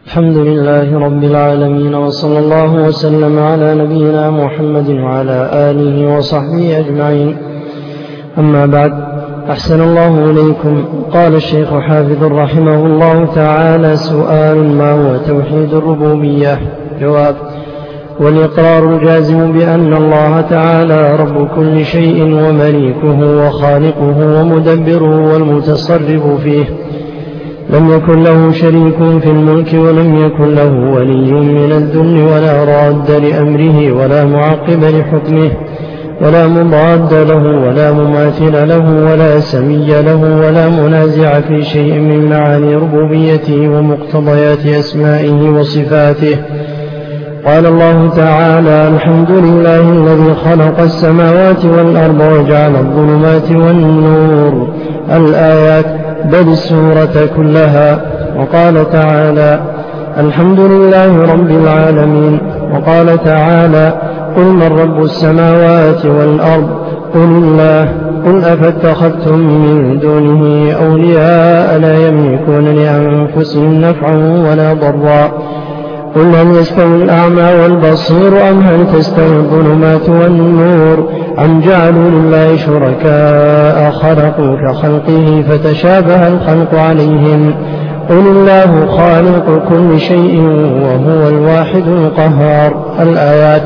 الحمد لله رب العالمين، وصلى الله وسلم على نبينا محمد وعلى آله وصحبه أجمعين. أما بعد، أحسن الله إليكم. قال الشيخ حافظ رحمه الله تعالى: سؤال: ما هو توحيد الربوبية؟ جواب: والإقرار الجازم بأن الله تعالى رب كل شيء ومليكه وخالقه ومدبره والمتصرف فيه، لم يكن له شريك في الملك، ولم يكن له ولي من الذل، ولا راد لأمره، ولا معقب لحكمه، ولا مضاد له، ولا مماثل له، ولا سمي له، ولا منازع في شيء من معاني ربوبيته ومقتضيات أسمائه وصفاته. قال الله تعالى: الحمد لله الذي خلق السماوات والأرض وجعل الظلمات والنور. الآيات، بل السورة كلها. وقال تعالى: الحمد لله رب العالمين. وقال تعالى: قل من رب السماوات والأرض؟ قل الله. قل أفاتخذتم من دونه أولياء لا يملكون لأنفسهم نفعا ولا ضرا؟ قل هل يستوي الأعمى والبصير، أم هل تستوي الظلمات والنور، أم جعلوا لله شركاء خلقوا كخلقه فتشابه الخلق عليهم؟ قل الله خالق كل شيء وهو الواحد القهار. الآيات.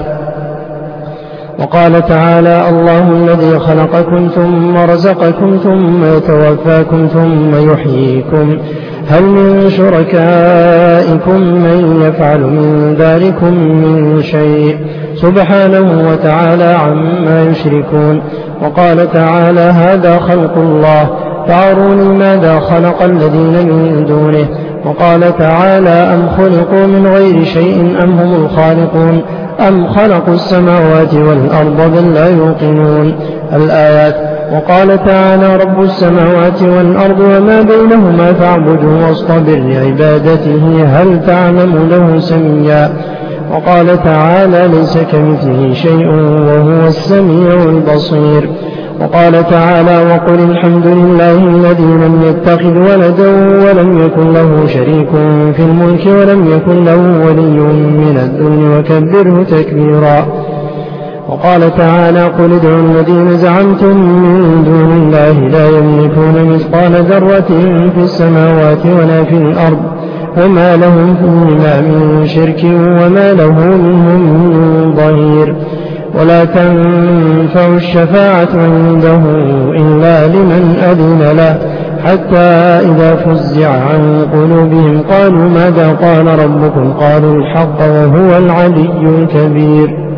وقال تعالى: الله الذي خلقكم ثم رزقكم ثم يتوفاكم ثم يحييكم، هل من شركائكم من يفعل من ذلكم من شيء؟ سبحانه وتعالى عما يشركون. وقال تعالى: هذا خلق الله فأروني ماذا خلق الذين من دونه. وقال تعالى: أم خلقوا من غير شيء أم هم الخالقون، أم خلقوا السماوات والأرض بل لا يوقنون. الآيات. وقال تعالى: رب السماوات والأرض وما بينهما فاعبده واصطبر لعبادته هل تعلم له سميا. وقال تعالى: ليس كمثله شيء وهو السميع البصير. وقال تعالى: وقل الحمد لله الذي لم يتخذ ولدا ولم يكن له شريك في الملك ولم يكن له ولي من الذل وكبره تكبيرا. وقال تعالى: قل ادعوا الذين زعمتم من دون الله لا يملكون مثقال ذرة في السماوات ولا في الأرض وما لهم فيهما من شرك وما له منهم من ظهير، ولا تنفع الشفاعة عنده إلا لمن أذن له، حتى إذا فزع عن قلوبهم قالوا ماذا قال ربكم؟ قالوا الحق وهو العلي الكبير.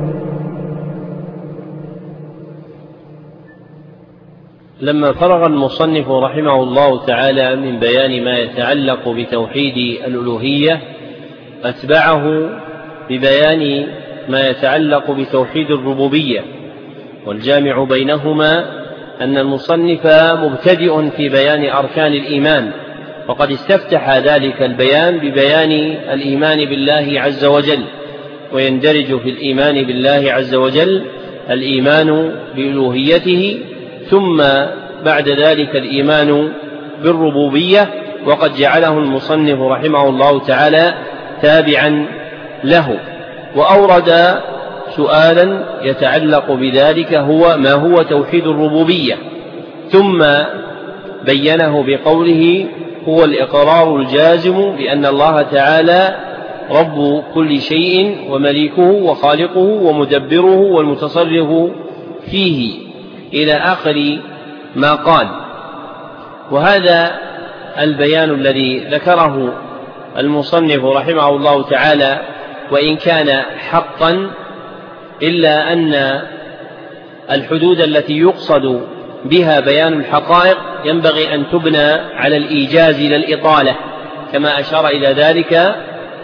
لما فرغ المصنف رحمه الله تعالى من بيان ما يتعلق بتوحيد الألوهية، أتبعه ببيان ما يتعلق بتوحيد الربوبية، والجامع بينهما أن المصنف مبتدئ في بيان أركان الإيمان، وقد استفتح ذلك البيان ببيان الإيمان بالله عز وجل، ويندرج في الإيمان بالله عز وجل الإيمان بألوهيته، ثم بعد ذلك الإيمان بالربوبية، وقد جعله المصنف رحمه الله تعالى تابعا له، وأورد سؤالا يتعلق بذلك هو ما هو توحيد الربوبية، ثم بينه بقوله: هو الإقرار الجازم بأن الله تعالى رب كل شيء ومليكه وخالقه ومدبره والمتصرف فيه، إلى آخر ما قال. وهذا البيان الذي ذكره المصنف رحمه الله تعالى وإن كان حقا، إلا أن الحدود التي يقصد بها بيان الحقائق ينبغي أن تبنى على الإيجاز لا الإطالة، كما أشار إلى ذلك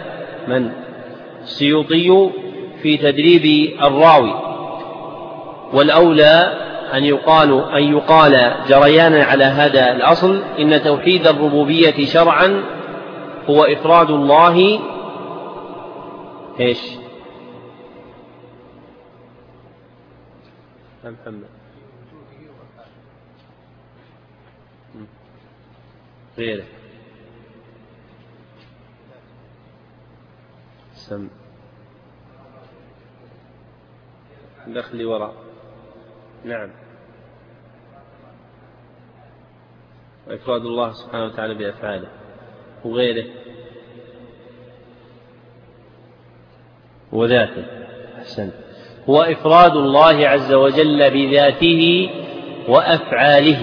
السيوطي في تدريب الراوي. والأولى أن يقال جريانا على هذا الأصل: إن توحيد الربوبية شرعا هو إفراد الله محمد غيره أحسن. دخلي وراء. نعم. وإفراد الله سبحانه وتعالى بأفعاله وغيره وذاته. أحسن. هو إفراد الله عز وجل بذاته وأفعاله،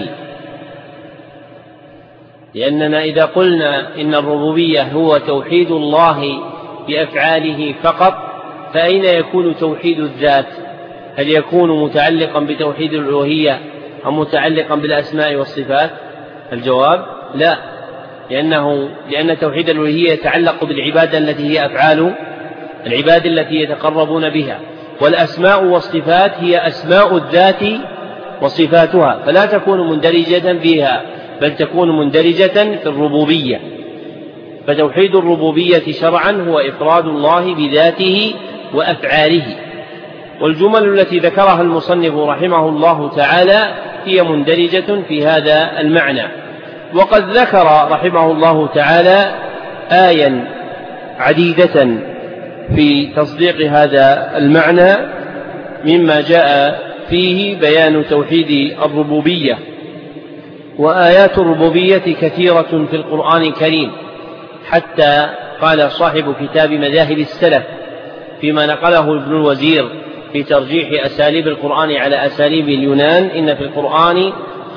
لأننا إذا قلنا إن الربوبية هو توحيد الله بأفعاله فقط، فأين يكون توحيد الذات؟ هل يكون متعلقا بتوحيد الألوهية أم متعلقا بالأسماء والصفات؟ الجواب لا، لأن توحيد الألوهية يتعلق بالعبادة التي هي أفعال العباد التي يتقربون بها، والأسماء والصفات هي أسماء الذات وصفاتها، فلا تكون مندرجة فيها بل تكون مندرجة في الربوبية. فتوحيد الربوبية شرعا هو إفراد الله بذاته وأفعاله، والجمل التي ذكرها المصنف رحمه الله تعالى هي مندرجة في هذا المعنى. وقد ذكر رحمه الله تعالى آيا عديدة في تصديق هذا المعنى، مما جاء فيه بيان توحيد الربوبية. وآيات الربوبية كثيرة في القرآن الكريم، حتى قال صاحب كتاب مذاهب السلف فيما نقله ابن الوزير في ترجيح أساليب القرآن على أساليب اليونان: إن في القرآن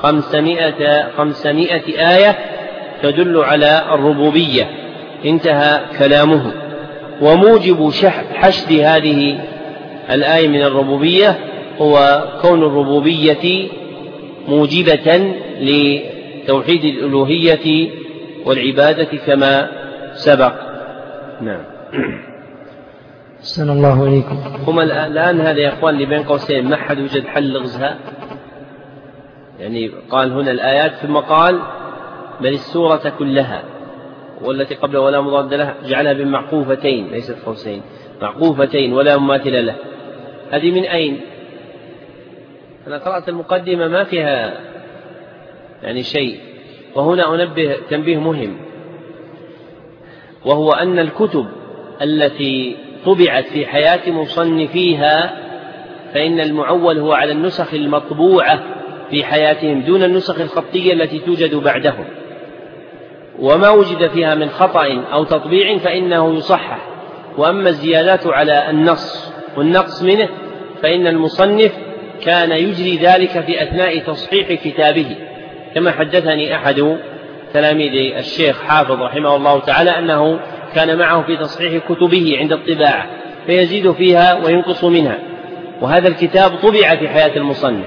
500 آية تدل على الربوبية. انتهى كلامه. وموجب حشد هذه الآية من الربوبية هو كون الربوبية موجبة لتوحيد الألوهية والعبادة كما سبق. نعم. أحسن الله إليكم. هم الآن هذا يا إخوان اللي بين قوسين ما حد وجد حل لغزها، يعني قال هنا الآيات ثم قال بل السورة كلها والتي قبل ولا مضاد له جعلها بمعقوفتين ليست قوسين، معقوفتين ولا مماثل له. هذه من أين؟ أنا قرأت المقدمة ما فيها يعني شيء. وهنا أنبه تنبيه مهم، وهو أن الكتب التي طبعت في حياة مصنفيها فإن المعول هو على النسخ المطبوعة في حياتهم دون النسخ الخطية التي توجد بعدهم، وما وجد فيها من خطأ أو تطبيع فإنه يصحح. وأما الزيادات على النص والنقص منه فإن المصنف كان يجري ذلك في أثناء تصحيح كتابه، كما حدثني أحد تلاميذ الشيخ حافظ رحمه الله تعالى أنه كان معه في تصحيح كتبه عند الطباعة فيزيد فيها وينقص منها، وهذا الكتاب طبع في حياة المصنف،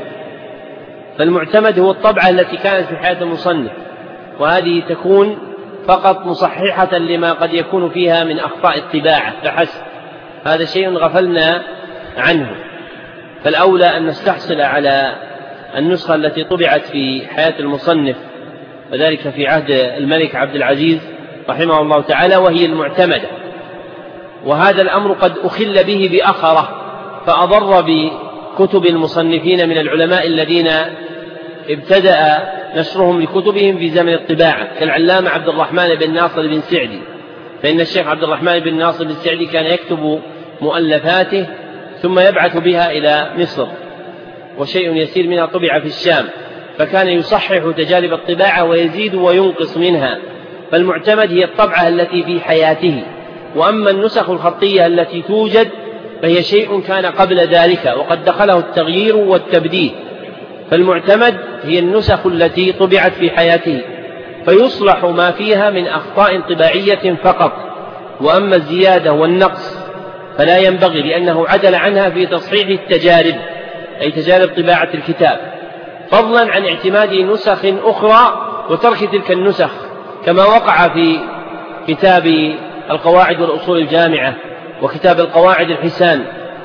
فالمعتمد هو الطبعة التي كانت في حياة المصنف، وهذه تكون فقط مصححة لما قد يكون فيها من أخطاء الطباعة فحسب. هذا شيء غفلنا عنه، فالأولى أن نستحصل على النسخة التي طبعت في حياة المصنف، وذلك في عهد الملك عبد العزيز رحمه الله تعالى، وهي المعتمدة. وهذا الأمر قد أخل به بأخره فأضر بكتب المصنفين من العلماء الذين ابتدأ نشرهم لكتبهم في زمن الطباعة، كالعلامة عبد الرحمن بن ناصر بن سعدي، فإن الشيخ عبد الرحمن بن ناصر بن سعدي كان يكتب مؤلفاته ثم يبعث بها إلى مصر، وشيء يسير منها طبع في الشام، فكان يصحح تجارب الطباعة ويزيد وينقص منها، فالمعتمد هي الطبعة التي في حياته. وأما النسخ الخطية التي توجد فهي شيء كان قبل ذلك وقد دخله التغيير والتبديل، فالمعتمد هي النسخ التي طبعت في حياته فيصلح ما فيها من أخطاء طباعية فقط، وأما الزيادة والنقص فلا ينبغي، لأنه عدل عنها في تصحيح التجارب أي تجارب طباعة الكتاب، فضلا عن اعتماد نسخ أخرى وترك تلك النسخ، كما وقع في كتاب القواعد والأصول الجامعة وكتاب القواعد الحسان،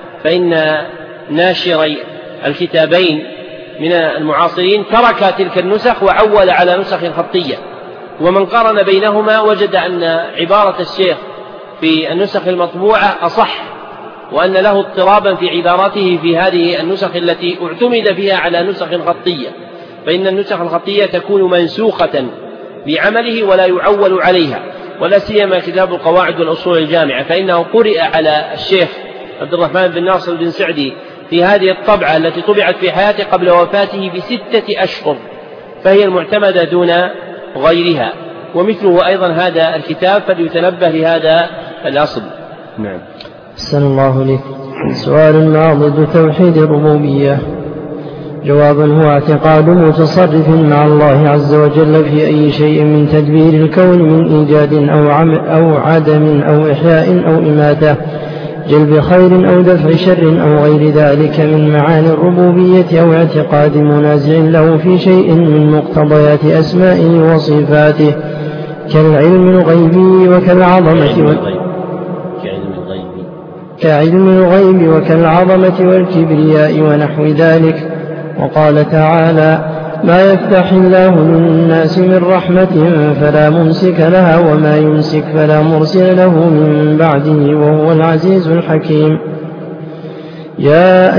فإن ناشري الكتابين من المعاصرين ترك تلك النسخ وعول على نسخ خطية، ومن قارن بينهما وجد أن عبارة الشيخ في النسخ المطبوعة أصح، وأن له اضطرابا في عبارته في هذه النسخ التي اعتمد فيها على نسخ خطية، فإن النسخ الخطية تكون منسوخة بعمله ولا يعول عليها. ولا سيما كتاب القواعد والأصول الجامعة، فإنه قرئ على الشيخ عبد الرحمن بن ناصر بن سعدي في هذه الطبعة التي طبعت في حياته قبل وفاته ب6 أشهر، فهي المعتمدة دون غيرها. ومثله أيضا هذا الكتاب، فليتنبه لهذا الأصل. نعم. أحسن الله إليك. سؤال: ما ضد توحيد الربوبية؟ جواب: هو اعتقاد متصرف مع الله عز وجل في أي شيء من تدبير الكون من إيجاد أو عدم أو إحياء أو إماتة، جلب خير أو دفع شر أو غير ذلك من معاني الربوبية، أو اعتقاد منازع له في شيء من مقتضيات أسمائه وصفاته كعلم الغيب وكالعظمة والكبرياء ونحو ذلك. وقال تعالى: ما يفتح الله للناس من رحمة فلا ممسك لها وما يمسك فلا مرسل له من بعده وهو العزيز الحكيم. يا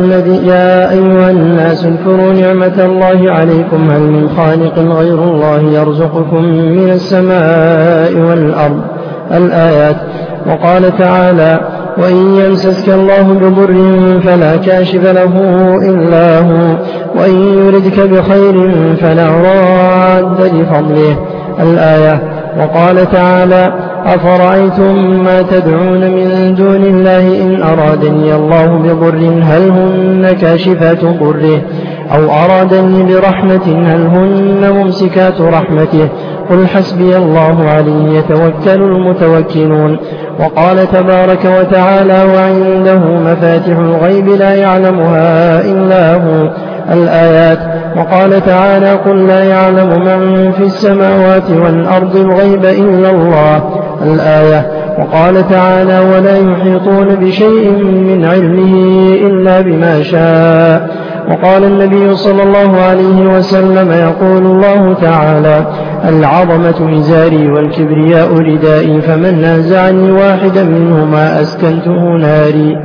أيها الناس اذكروا نعمة الله عليكم هل من خالق غير الله يرزقكم من السماء والأرض. الآيات. وقال تعالى: وإن يمسسك الله بضر فلا كاشف له إلا هو وإن يردك بخير فلا راد لفضله. الآية. وقال تعالى: أفرأيتم ما تدعون من دون الله إن أرادني الله بضر هل هن كاشفات ضره أو أرادني برحمة هل هن ممسكات رحمته قل حسبي الله عليه يتوكل المتوكلون. وقال تبارك وتعالى: وعنده مفاتح الغيب لا يعلمها إلا هو. الآيات. وقال تعالى: قل لا يعلم من في السماوات والأرض الغيب إلا الله. الآية. وقال تعالى: ولا يحيطون بشيء من علمه إلا بما شاء. وقال النبي صلى الله عليه وسلم: يقول الله تعالى: العظمة إزاري والكبرياء ردائي فمن نازعني واحدا منهما أسكنته ناري.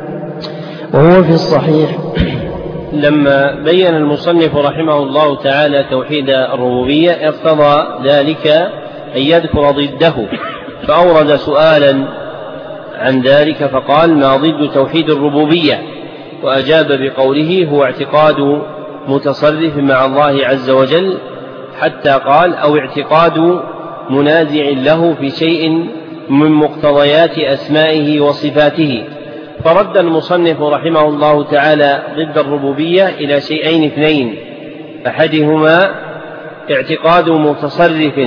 وهو في الصحيح. لما بين المصنف رحمه الله تعالى توحيد الربوبية اقتضى ذلك أن يذكر ضده، فأورد سؤالا عن ذلك فقال: ما ضد توحيد الربوبية؟ وأجاب بقوله: هو اعتقاد متصرف مع الله عز وجل، حتى قال: أو اعتقاد منازع له في شيء من مقتضيات أسمائه وصفاته. فرد المصنف رحمه الله تعالى ضد الربوبية إلى شيئين اثنين: أحدهما اعتقاد متصرف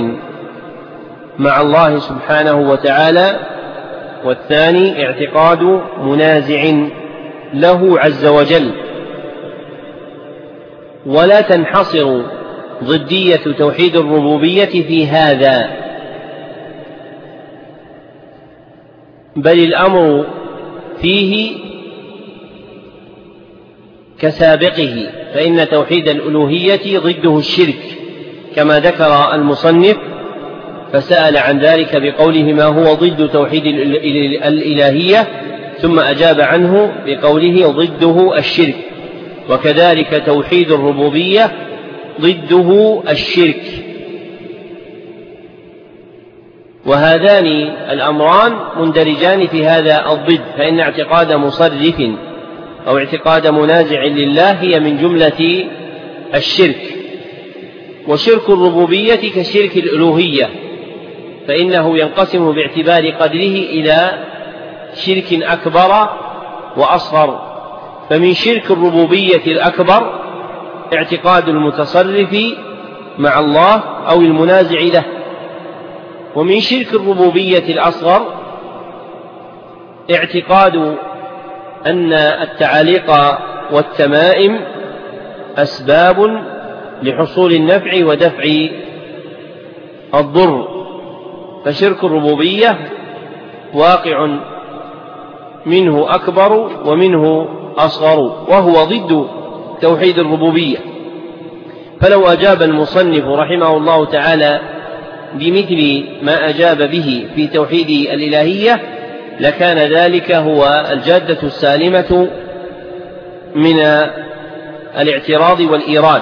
مع الله سبحانه وتعالى، والثاني اعتقاد منازع له عز وجل. ولا تنحصر ضدية توحيد الربوبية في هذا، بل الأمر فيه كسابقه، فإن توحيد الألوهية ضده الشرك كما ذكر المصنف، فسأل عن ذلك بقوله: ما هو ضد توحيد الإلهية؟ ثم أجاب عنه بقوله: ضده الشرك. وكذلك توحيد الربوبية ضده الشرك. وهذان الأمران مندرجان في هذا الضد، فإن اعتقاد مصرف أو اعتقاد منازع لله هي من جملة الشرك. وشرك الربوبية كشرك الألوهية، فإنه ينقسم باعتبار قدره إلى شرك أكبر وأصغر. فمن شرك الربوبية الأكبر اعتقاد المتصرف مع الله أو المنازع له. ومن شرك الربوبية الأصغر اعتقاد أن التعاليق والتمائم أسباب لحصول النفع ودفع الضر. فشرك الربوبية واقع منه أكبر ومنه أصغر، وهو ضد توحيد الربوبية. فلو أجاب المصنف رحمه الله تعالى بمثل ما أجاب به في توحيد الإلهية لكان ذلك هو الجادة السالمة من الاعتراض والإيراد. وأورد المصنف رحمه الله تعالى آية تدل على أن توحيد الربوبية واجب على كل مسلم، وهو قوله تعالى: ما يفتح الله للناس من رحمة فلا ممسك لها وما يمسك فلا مرسل له من بعده وهو العزيز الحكيم. وقال تعالى: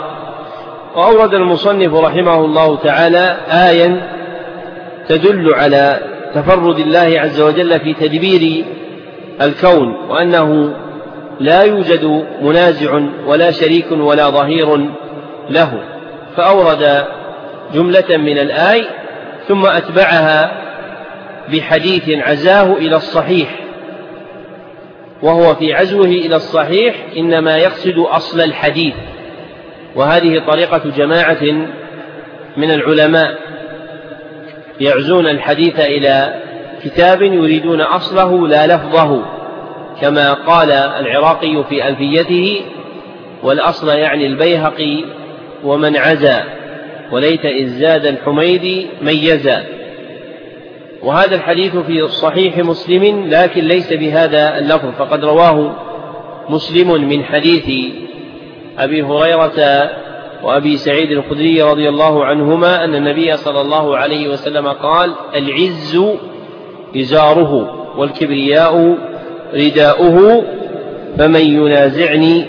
تدل على تفرد الله عز وجل في تدبير الكون، وأنه لا يوجد منازع ولا شريك ولا ظهير له، فأورد جملة من الآي ثم أتبعها بحديث عزاه إلى الصحيح، وهو في عزوه إلى الصحيح إنما يقصد أصل الحديث، وهذه طريقة جماعة من العلماء يعزون الحديث إلى كتاب يريدون أصله لا لفظه، كما قال العراقي في ألفيته: والأصل يعني البيهقي ومن عزا، وليت إذ زاد الحميدي ميزا. وهذا الحديث في صحيح مسلم لكن ليس بهذا اللفظ، فقد رواه مسلم من حديث أبي هريرة وأبي سعيد الخدري رضي الله عنهما أن النبي صلى الله عليه وسلم قال: العز إزاره والكبرياء رداؤه، فمن ينازعني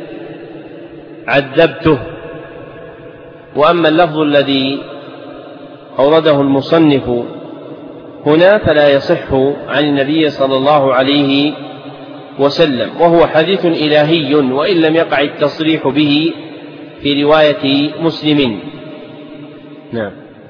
عذبته. وأما اللفظ الذي أورده المصنف هنا فلا يصح عن النبي صلى الله عليه وسلم، وهو حديث إلهي وإن لم يقع التصريح به في رواية مسلم. نعم.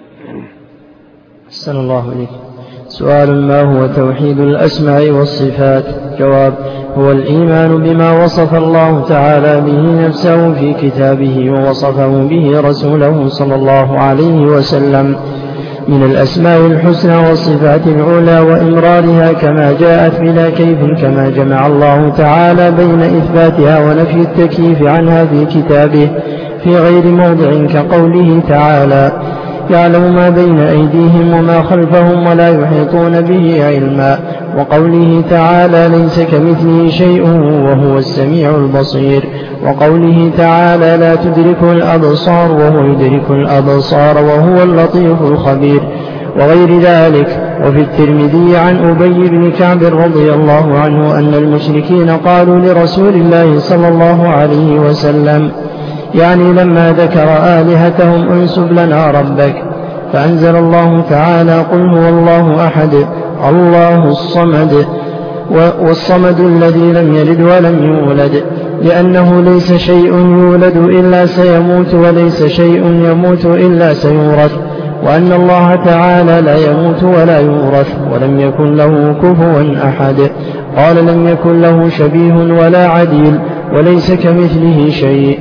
أحسن الله إليك. سؤال: ما هو توحيد الأسماء والصفات؟ جواب: هو الإيمان بما وصف الله تعالى به نفسه في كتابه ووصفه به رسوله صلى الله عليه وسلم من الأسماء الحسنى والصفات العلى وإمرارها كما جاءت بلا كيف، كما جمع الله تعالى بين إثباتها ونفي التكييف عنها في كتابه في غير موضع، كقوله تعالى: يعلم ما بين أيديهم وما خلفهم ولا يحيطون به علما، وقوله تعالى: ليس كمثله شيء وهو السميع البصير، وقوله تعالى: لا تدركه الأبصار وهو يدرك الأبصار وهو اللطيف الخبير، وغير ذلك. وفي الترمذي عن أبي بن كعب رضي الله عنه أن المشركين قالوا لرسول الله صلى الله عليه وسلم، يعني لما ذكر آلهتهم: انسب لنا ربك، فأنزل الله تعالى: قل هو الله أحد الله الصمد، والصمد الذي لم يلد ولم يولد، لأنه ليس شيء يولد إلا سيموت وليس شيء يموت إلا سيورث، وأن الله تعالى لا يموت ولا يورث، ولم يكن له كفوا أحد. قال: لم يكن له شبيه ولا عديل، وليس كمثله شيء.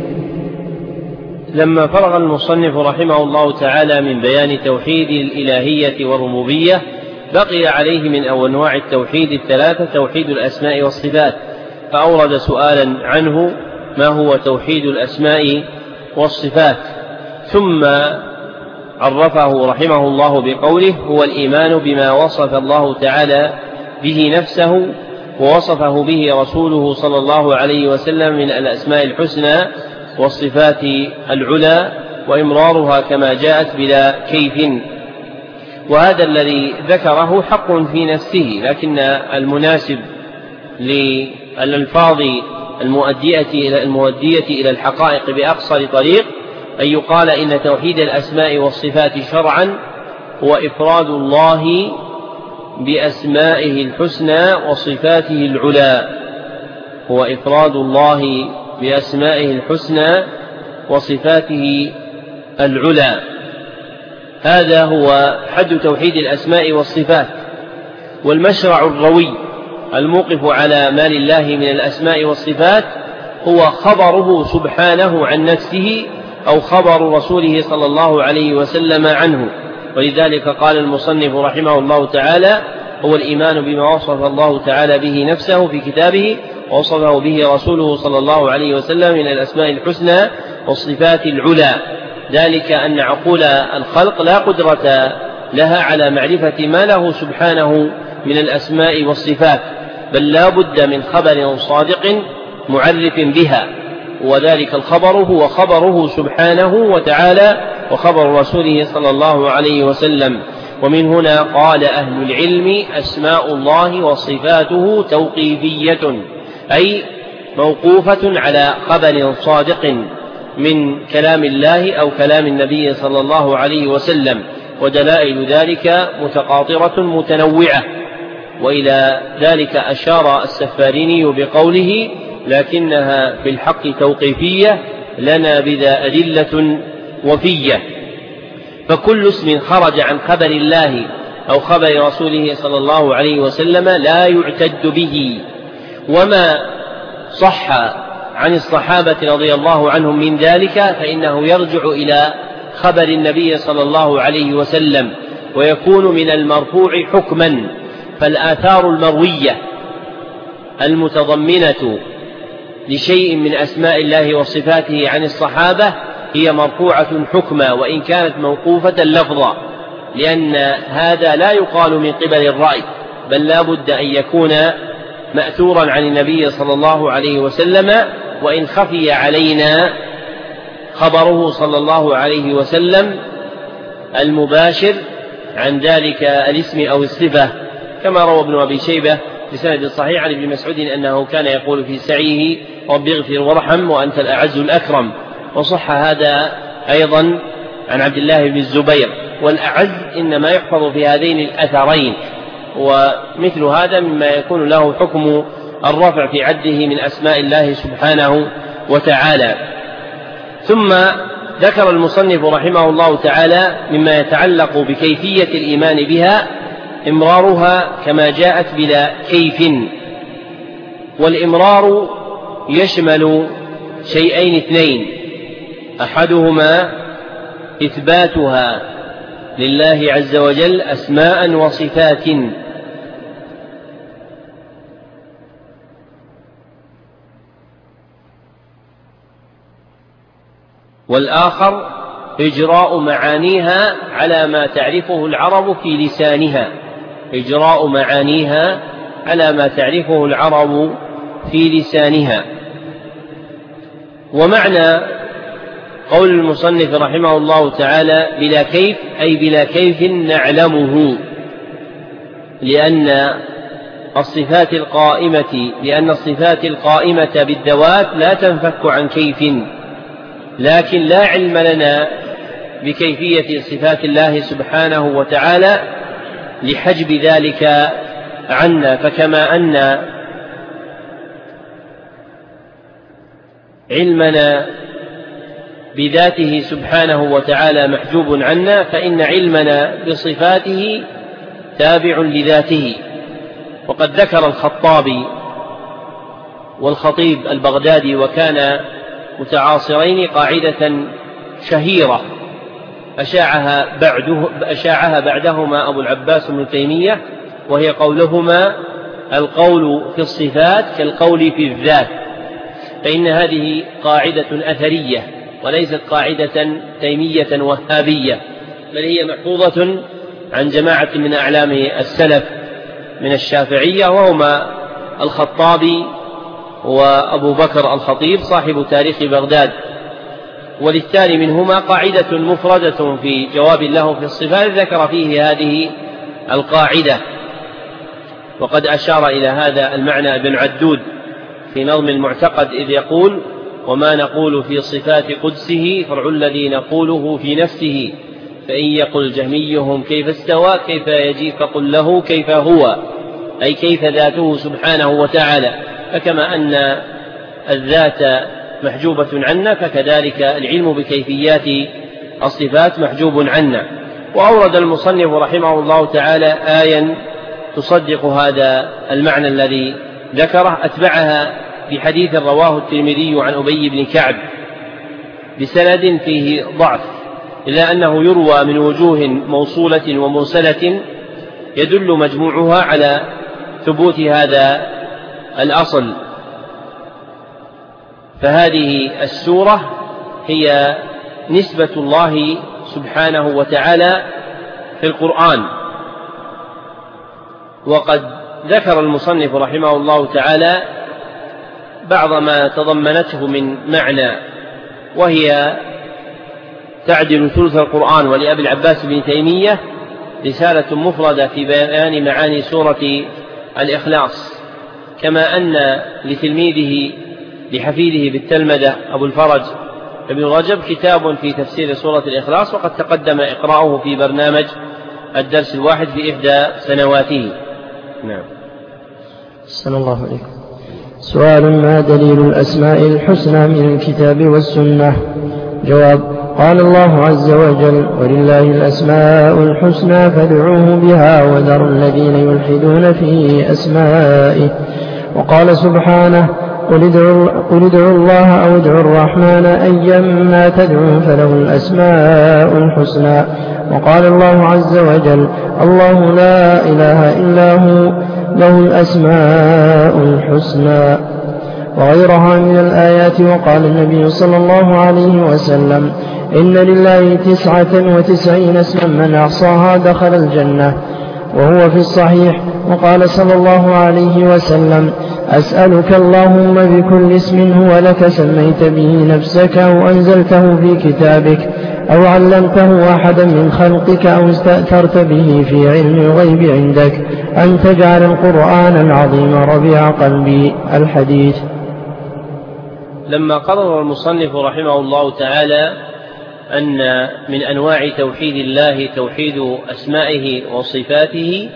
لما فرغ المصنف رحمه الله تعالى من بيان توحيد الإلهية والربوبية، بقي عليه من أنواع التوحيد الثلاثة توحيد الأسماء والصفات، فأورد سؤالا عنه: ما هو توحيد الأسماء والصفات؟ ثم عرفه رحمه الله بقوله: هو الإيمان بما وصف الله تعالى به نفسه ووصفه به رسوله صلى الله عليه وسلم من الأسماء الحسنى والصفات العلى وإمرارها كما جاءت بلا كيف. وهذا الذي ذكره حق في نفسه، لكن المناسب للألفاظ المؤدية إلى الحقائق بأقصر طريق أن يقال إن توحيد الأسماء والصفات شرعا هو إفراد الله بأسمائه الحسنى وصفاته العلى، هو إفراد الله بأسمائه الحسنى وصفاته العلى. هذا هو حد توحيد الأسماء والصفات. والمشرع الروي الموقف على ما لله من الأسماء والصفات هو خبره سبحانه عن نفسه أو خبر رسوله صلى الله عليه وسلم عنه. ولذلك قال المصنف رحمه الله تعالى: هو الإيمان بما وصف الله تعالى به نفسه في كتابه ووصفه به رسوله صلى الله عليه وسلم من الأسماء الحسنى والصفات العلى، ذلك أن عقول الخلق لا قدرة لها على معرفة ما له سبحانه من الأسماء والصفات، بل لا بد من خبر صادق معرف بها، وذلك الخبر هو خبره سبحانه وتعالى وخبر رسوله صلى الله عليه وسلم. ومن هنا قال أهل العلم: أسماء الله وصفاته توقيفية، أي موقوفة على خبر صادق من كلام الله أو كلام النبي صلى الله عليه وسلم، ودلائل ذلك متقاطرة متنوعة. وإلى ذلك أشار السفاريني بقوله: لكنها في الحق توقيفية لنا بذا أدلة وفية. فكل اسم خرج عن خبر الله أو خبر رسوله صلى الله عليه وسلم لا يعتد به، وما صح عن الصحابة رضي الله عنهم من ذلك فإنه يرجع إلى خبر النبي صلى الله عليه وسلم ويكون من المرفوع حكما. فالآثار المروية المتضمنة لشيء من أسماء الله وصفاته عن الصحابة هي مرفوعة حكما وإن كانت موقوفة لفظا، لأن هذا لا يقال من قبل الرأي، بل لا بد أن يكون مأثورا عن النبي صلى الله عليه وسلم، وإن خفي علينا خبره صلى الله عليه وسلم المباشر عن ذلك الاسم أو الصفة، كما روى ابن أبي شيبة بسند صحيح عن ابن مسعود أنه كان يقول في سعيه: رب اغفر وارحم وأنت الأعز الأكرم. وصح هذا أيضا عن عبد الله بن الزبير. والأعز إنما يحفظ في هذين الأثرين، ومثل هذا مما يكون له حكم الرفع في عده من أسماء الله سبحانه وتعالى. ثم ذكر المصنف رحمه الله تعالى مما يتعلق بكيفية الإيمان بها إمرارها كما جاءت بلا كيف. والإمرار يشمل شيئين اثنين: أحدهما إثباتها لله عز وجل أسماء وصفات، والآخر إجراء معانيها على ما تعرفه العرب في لسانها، إجراء معانيها على ما تعرفه العرب في لسانها. ومعنى قول المصنف رحمه الله تعالى بلا كيف أي بلا كيف نعلمه، لأن الصفات القائمة بالذوات لا تنفك عن كيف، لكن لا علم لنا بكيفية صفات الله سبحانه وتعالى لحجب ذلك عنا. فكما أن علمنا بذاته سبحانه وتعالى محجوب عنا، فإن علمنا بصفاته تابع لذاته. وقد ذكر الخطابي والخطيب البغدادي وكان متعاصرين قاعدة شهيرة أشاعها بعدهما أبو العباس بن تيمية، وهي قولهما: القول في الصفات كالقول في الذات. فإن هذه قاعدة أثرية وليست قاعدة تيمية وهابية، بل هي محفوظة عن جماعة من أعلام السلف من الشافعية، وهما الخطابي وأبو بكر الخطيب صاحب تاريخ بغداد. وللثاني منهما قاعدة مفردة في جواب له في الصفات ذكر فيه هذه القاعدة. وقد أشار إلى هذا المعنى ابن عدود في نظم المعتقد إذ يقول: وما نقول في صفات قدسه فرع الذي نقوله في نفسه، فإن يقل جهميهم كيف استوى كيف يجي فقل له كيف هو، أي كيف ذاته سبحانه وتعالى. فكما أن الذات محجوبة عنا فكذلك العلم بكيفيات الصفات محجوب عنا. وأورد المصنف رحمه الله تعالى آية تصدق هذا المعنى الذي ذكره، أتبعها بحديث رواه الترمذي عن أبي بن كعب بسند فيه ضعف، إلا أنه يروى من وجوه موصولة ومرسلة يدل مجموعها على ثبوت هذا الأصل. فهذه السورة هي نسبة الله سبحانه وتعالى في القرآن. وقد ذكر المصنف رحمه الله تعالى بعض ما تضمنته من معنى، وهي تعدل ثلث القرآن. ولأبي العباس بن تيمية رسالة مفردة في بيان معاني سورة الإخلاص، كما أن لتلميذه لحفيده بالتلمذة أبو الفرج ابن رجب كتاب في تفسير سورة الإخلاص، وقد تقدم إقراؤه في برنامج الدرس الواحد في إحدى سنواته. نعم. أحسن الله عليكم. سؤال: ما دليل الأسماء الحسنى من الكتاب والسنة؟ جواب: قال الله عز وجل: ولله الأسماء الحسنى فادعوه بها وذروا الذين يلحدون في أسمائه. وقال سبحانه: قل ادعوا الله أو ادعوا الرحمن أيما تدعوا فله الأسماء الحسنى. وقال الله عز وجل: الله لا إله إلا هو له الأسماء الحسنى، وغيرها من الآيات. وقال النبي صلى الله عليه وسلم: إن لله 99 اسما من أحصاها دخل الجنة، وهو في الصحيح. وقال صلى الله عليه وسلم: أسألك اللهم بكل اسم هو لك سميت به نفسك أو أنزلته في كتابك أو علمته أحدا من خلقك أو استأثرت به في علم الغيب عندك أن تجعل القرآن العظيم ربيع قلبي. الحديث. لما قرر المصنف رحمه الله تعالى أن من أنواع توحيد الله توحيد أسمائه وصفاته،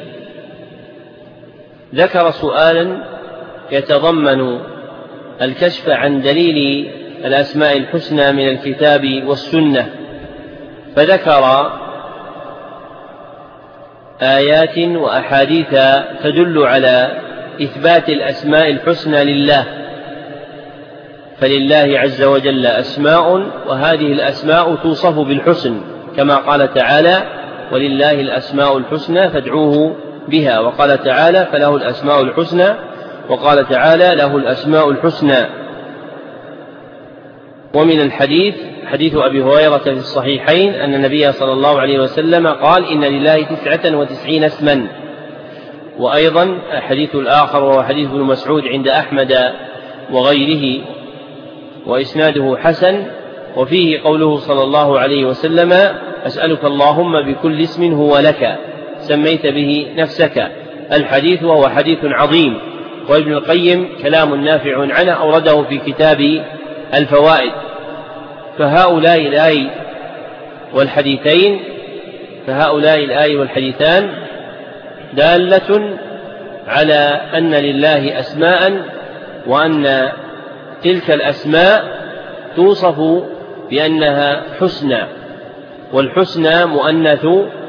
ذكر سؤالا يتضمن الكشف عن دليل الأسماء الحسنى من الكتاب والسنة، فذكر آيات وأحاديث تدل على إثبات الأسماء الحسنى لله. فلله عز وجل أسماء، وهذه الأسماء توصف بالحسن، كما قال تعالى: ولله الأسماء الحسنى فادعوه بها. وقال تعالى: فله الأسماء الحسنى. وقال تعالى: له الأسماء الحسنى. ومن الحديث حديث أبي هريرة في الصحيحين أن النبي صلى الله عليه وسلم قال: إن لله 99 اسما. وأيضا الحديث الآخر وهو حديث ابن مسعود عند أحمد وغيره، وإسناده حسن، وفيه قوله صلى الله عليه وسلم: أسألك اللهم بكل اسم هو لك سميت به نفسك. الحديث وهو حديث عظيم، وابن القيم كلام نافع عنه أورده في كتاب الفوائد. فهؤلاء الآية والحديثان دالة على أن لله أسماء، وأن تلك الأسماء توصف بأنها حسنى، والحسنى مؤنث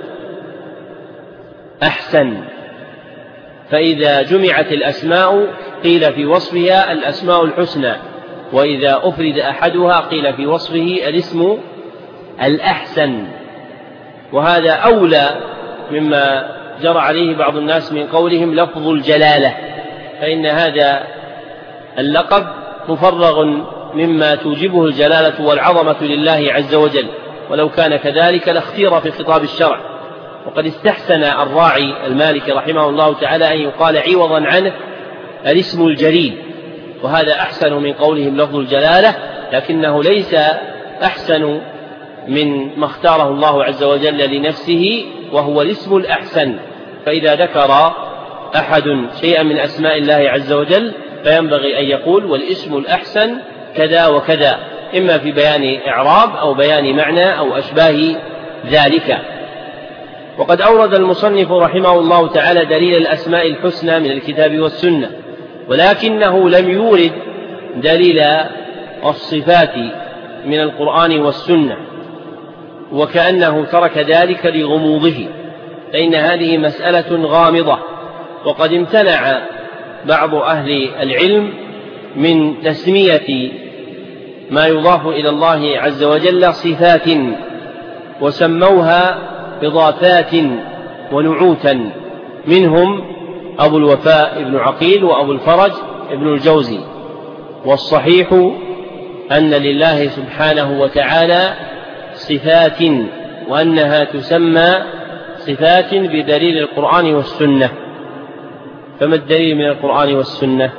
أحسن. فإذا جمعت الأسماء قيل في وصفها الأسماء الحسنى، وإذا أفرد أحدها قيل في وصفه الاسم الأحسن. وهذا أولى مما جرى عليه بعض الناس من قولهم لفظ الجلالة، فإن هذا اللقب مفرغ مما توجبه الجلالة والعظمة لله عز وجل، ولو كان كذلك لاختير في خطاب الشرع. وقد استحسن الراعي المالكي رحمه الله تعالى أن يقال عوضا عنه الاسم الجليل، وهذا أحسن من قولهم لفظ الجلالة، لكنه ليس أحسن من ما اختاره الله عز وجل لنفسه، وهو الاسم الأحسن. فإذا ذكر أحد شيئا من أسماء الله عز وجل فينبغي أن يقول والاسم الأحسن كذا وكذا، إما في بيان إعراب أو بيان معنى أو أشباه ذلك. وقد أورد المصنف رحمه الله تعالى دليل الأسماء الحسنى من الكتاب والسنة، ولكنه لم يورد دليل الصفات من القرآن والسنة، وكأنه ترك ذلك لغموضه، فإن هذه مسألة غامضة. وقد امتنع بعض أهل العلم من تسمية ما يضاف إلى الله عز وجل صفات، وسموها إضافات ونعوتا، منهم أبو الوفاء ابن عقيل وأبو الفرج ابن الجوزي. والصحيح أن لله سبحانه وتعالى صفات، وأنها تسمى صفات بدليل القرآن والسنة. فما الدليل من القرآن والسنة؟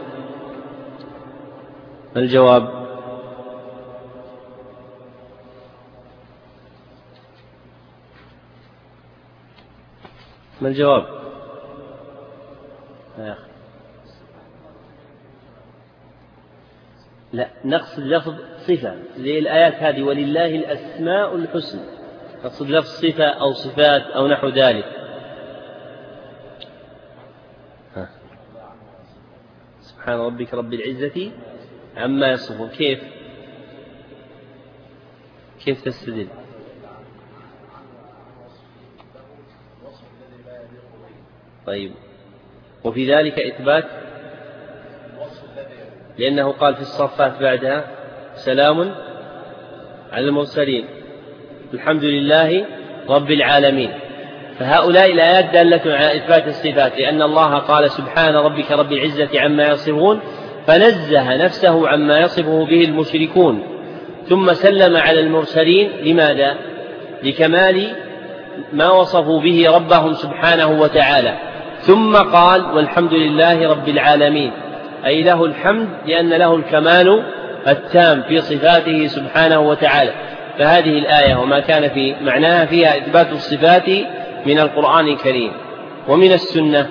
الجواب: ما الجواب؟ يا أخي لا، نقصد لفظ صفة زي الآيات هذه ولله الأسماء الحسنى، تقصد لفظ صفة أو صفات أو نحو ذلك. سبحان ربك رب العزة عما يصفون، كيف تستدل؟ طيب، وفي ذلك إثبات، لأنه قال في الصفات بعدها سلام على المرسلين الحمد لله رب العالمين. فهؤلاء الآيات دالة على إثبات الصفات، لأن الله قال سبحان ربك رب العزة عما يصفون، فنزه نفسه عما يصفه به المشركون، ثم سلم على المرسلين. لماذا؟ لكمال ما وصفوا به ربهم سبحانه وتعالى. ثم قال والحمد لله رب العالمين، أي له الحمد لأن له الكمال التام في صفاته سبحانه وتعالى. فهذه الآية وما كان في معناها فيها إثبات الصفات من القرآن الكريم. ومن السنة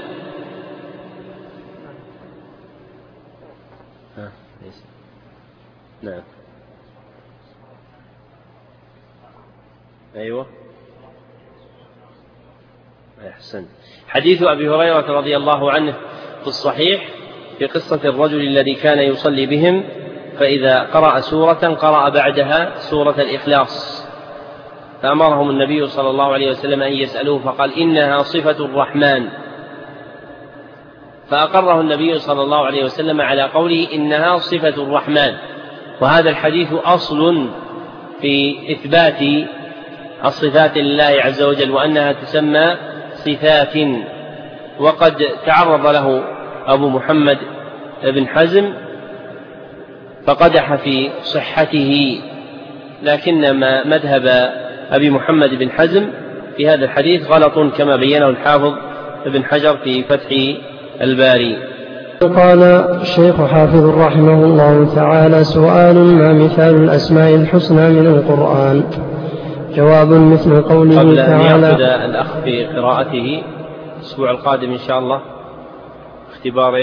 نعم أيوة أحسن. حديث أبي هريرة رضي الله عنه في الصحيح في قصة الرجل الذي كان يصلي بهم، فإذا قرأ سورة قرأ بعدها سورة الإخلاص، فأمرهم النبي صلى الله عليه وسلم أن يسألوه، فقال إنها صفة الرحمن، فأقره النبي صلى الله عليه وسلم على قوله إنها صفة الرحمن. وهذا الحديث أصل في إثبات الصفات لله عز وجل، وأنها تسمى صفات. وقد تعرض له أبو محمد بن حزم فقدح في صحته، لكن ما مذهب أبي محمد بن حزم في هذا الحديث غلط كما بينه الحافظ ابن حجر في فتح الباري. قال الشيخ حافظ رحمه الله تعالى: سؤال: ما مثال الأسماء الحسنى من القرآن؟ جواب: مثل قوله قبل تعالى. أن يأخذ الأخ في قراءته الأسبوع القادم إن شاء الله اختبار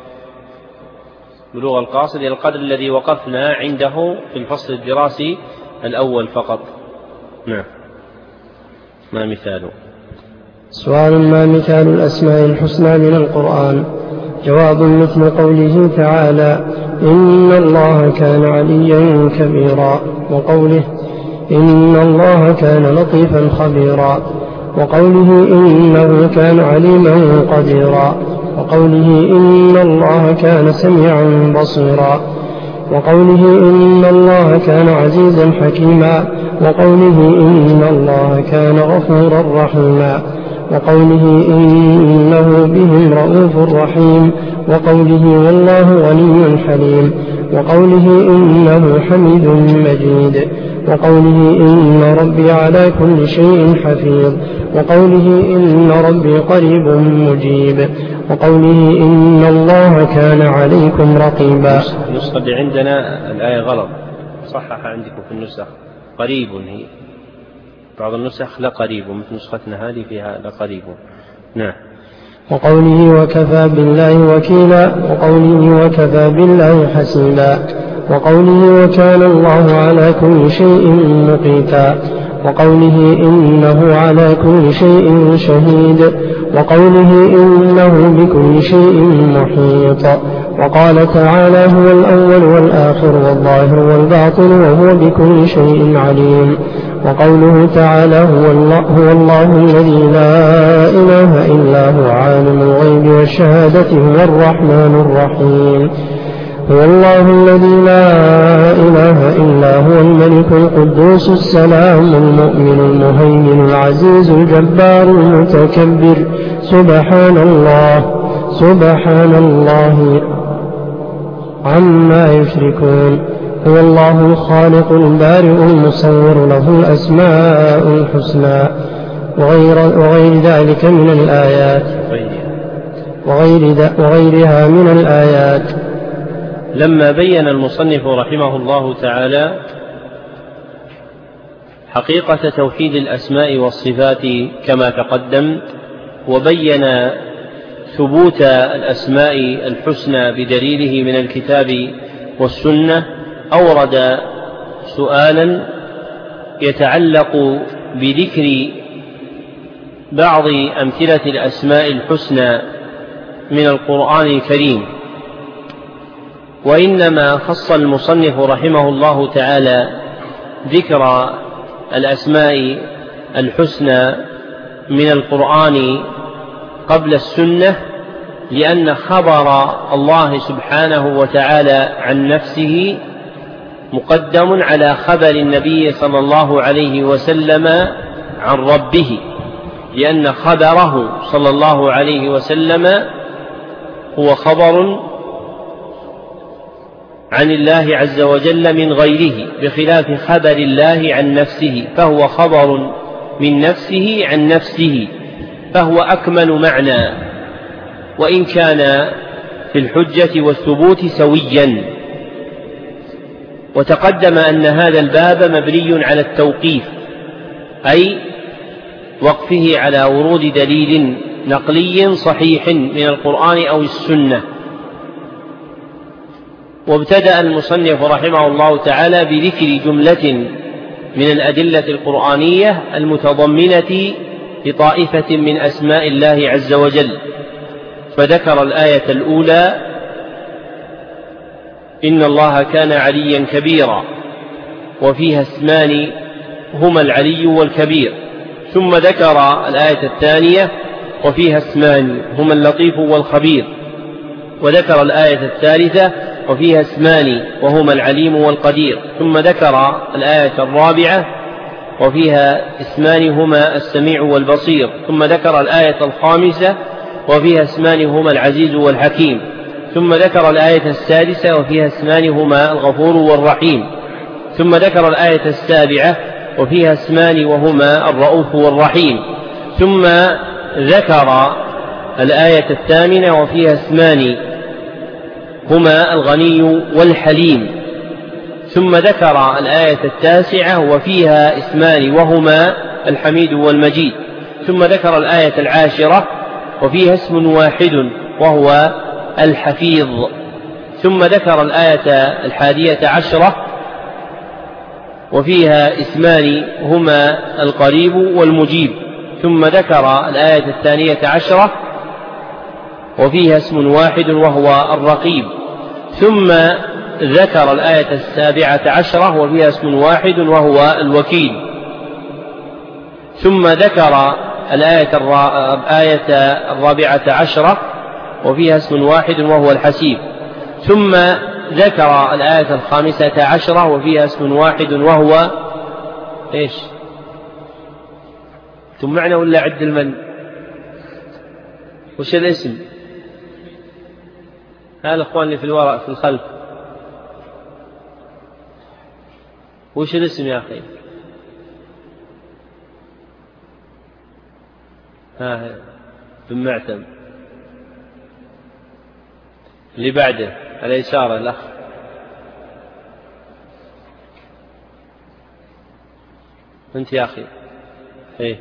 بلوغ القاصد إلى القدر الذي وقفنا عنده في الفصل الدراسي الأول فقط. نعم. ما مثاله؟ سؤال: ما مثال الأسماء الحسنى من القرآن؟ جواب: مثل قوله تعالى: إن الله كان عليا كبيرا، وقوله: إن الله كان لطيفا خبيرا، وقوله: إنه كان عليما قديرا، وقوله: إن الله كان سميعا بصيرا، وقوله: إن الله كان عزيزا حكيما، وقوله: إن الله كان غفورا رحيما، وقوله: إنه بهم رءوف رحيم، وقوله: والله غني حليم، وقوله: إنه حميد مجيد، وقوله: إن ربي على كل شيء حفيظ، وقوله: إن ربي قريب مجيب، وقوله: إن الله كان عليكم رقيبا. النسخة اللي عندنا الآية غلط، صحح عندكم في النسخ قريب، هي بعض النسخ لقريب، مثل نسختنا هذه فيها لقريب. نعم. وقوله: وكفى بالله وكيلا، وقوله: وكفى بالله حسيبا، وقوله: وكان الله على كل شيء مقيتا، وقوله: إنه على كل شيء شهيد، وقوله: إنه بكل شيء محيط، وقال تعالى: هو الأول والآخر والظاهر والباطن وهو بكل شيء عليم، وقوله تعالى: هو الله الذي لا إله إلا هو عالم الغيب والشهادة هو الرحمن الرحيم، هو الله الذي لا إله إلا هو الملك القدوس السلام المؤمن المهيمن العزيز الجبار المتكبر، سبحان الله عما يشركون، هو الله الخالق البارئ المصور له الأسماء الحسنى، وغير ذلك من الآيات وغيرها من الآيات. لما بين المصنف رحمه الله تعالى حقيقة توحيد الأسماء والصفات كما تقدم، وبين ثبوت الأسماء الحسنى بدليله من الكتاب والسنة، أورد سؤالا يتعلق بذكر بعض أمثلة الأسماء الحسنى من القرآن الكريم، وإنما خص المصنف رحمه الله تعالى ذكر الأسماء الحسنى من القرآن قبل السنة، لأن خبر الله سبحانه وتعالى عن نفسه مقدم على خبر النبي صلى الله عليه وسلم عن ربه، لأن خبره صلى الله عليه وسلم هو خبر عن الله عز وجل من غيره، بخلاف خبر الله عن نفسه، فهو خبر من نفسه عن نفسه، فهو أكمل معنى، وإن كان في الحجة والثبوت سويا. وتقدم أن هذا الباب مبني على التوقيف، أي وقفه على ورود دليل نقلي صحيح من القرآن أو السنة. وابتدأ المصنف رحمه الله تعالى بذكر جملة من الأدلة القرآنية المتضمنة لطائفة من أسماء الله عز وجل، فذكر الآية الأولى: إن الله كان عليا كبيرا، وفيها اسمان هما العلي والكبير. ثم ذكر الآية الثانية: وفيها اسمان هما اللطيف والخبير. وذكر الآية الثالثة: وفيها اسمان وهما العليم والقدير. ثم ذكر الآية الرابعة: وفيها اسمان هما السميع والبصير. ثم ذكر الآية الخامسة: وفيها اسمان هما العزيز والحكيم. ثم ذكر الآية السادسة: وفيها اسمان هما الغفور والرحيم. ثم ذكر الآية السابعة: وفيها اسمان وهما الرؤوف والرحيم. ثم ذكر الآية الثامنة: وفيها اسمان هما الغني والحليم. ثم ذكر الآية التاسعة: وفيها اسمان وهما الحميد والمجيد. ثم ذكر الآية العاشرة: وفيها اسم واحد وهو الحفيظ. ثم ذكر الآية 11: وفيها اسمان هما القريب والمجيب. ثم ذكر الآية 12: وفيها اسم واحد وهو الرقيب. ثم ذكر الآية 17: وفيها اسم واحد وهو الوكيل. ثم ذكر الآية 14: وفيها اسم واحد وهو الحسيب. ثم ذكر الآية 15: وفيها اسم واحد وهو إيش؟ ثم معنى ولا عد المن؟ وش الاسم؟ هذا الأخوان اللي في الوراء في الخلف، وش الاسم يا أخي؟ بن معتم. اللي بعده على يسار الأخ. أنت يا أخي. إيه؟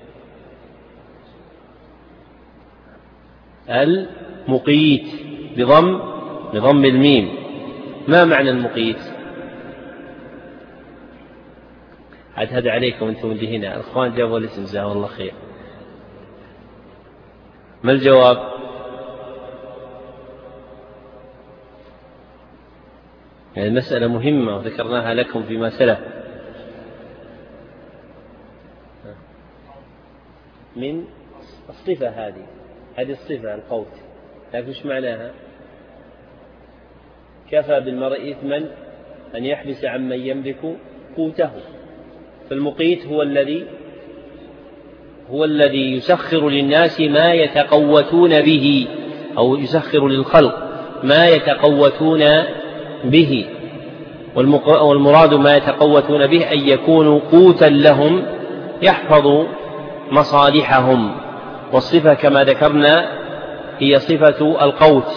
المقيت بضم الميم. ما معنى المقيت؟ عاد هذا عليكم أنتم اللي هنا. الأخوان جابوا الاسم جزاهم الله خير. ما الجواب؟ يعني المسألة مهمة وذكرناها لكم فيما سلف. من الصفة هذه الصفة القوت، لكن ايش معناها؟ كفى بالمرء إثما أن يحبس عمن يملك قوته. فالمقيت هو الذي يسخر للناس ما يتقوتون به، أو يسخر للخلق ما يتقوتون به. والمراد ما يتقوتون به أن يكونوا قوتا لهم يحفظ مصالحهم. والصفة كما ذكرنا هي صفة القوت.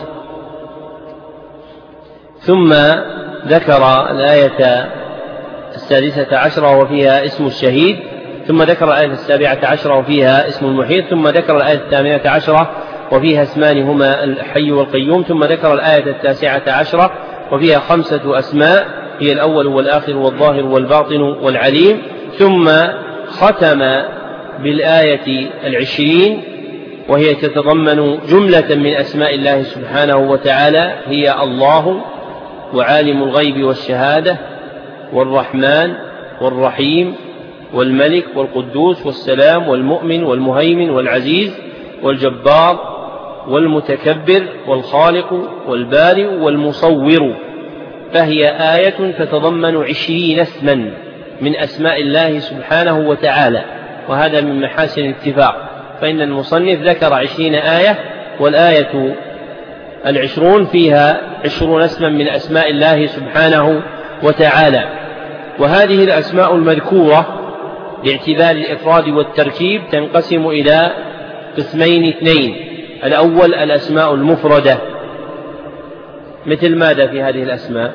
ثم ذكر الآية 16 وفيها اسم الشهيد. ثم ذكر الآية 17 وفيها اسم المحيط. ثم ذكر الآية 18 وفيها اسمان هما الحي والقيوم. ثم ذكر الآية 19 وفيها 5 أسماء هي الأول والآخر والظاهر والباطن والعليم. ثم ختم بالآية 20 وهي تتضمن جملة من أسماء الله سبحانه وتعالى، هي الله وعالم الغيب والشهادة والرحمن والرحيم والملك والقدوس والسلام والمؤمن والمهيمن والعزيز والجبار والمتكبر والخالق والبارئ والمصور. فهي آية تتضمن 20 اسما من أسماء الله سبحانه وتعالى، وهذا من محاسن الاتفاق، فإن المصنف ذكر 20 آية، والآية 20 فيها 20 اسما من أسماء الله سبحانه وتعالى. وهذه الأسماء المذكورة باعتبار الإفراد والتركيب تنقسم إلى قسمين اثنين. الأول الأسماء المفردة، مثل ماذا في هذه الأسماء؟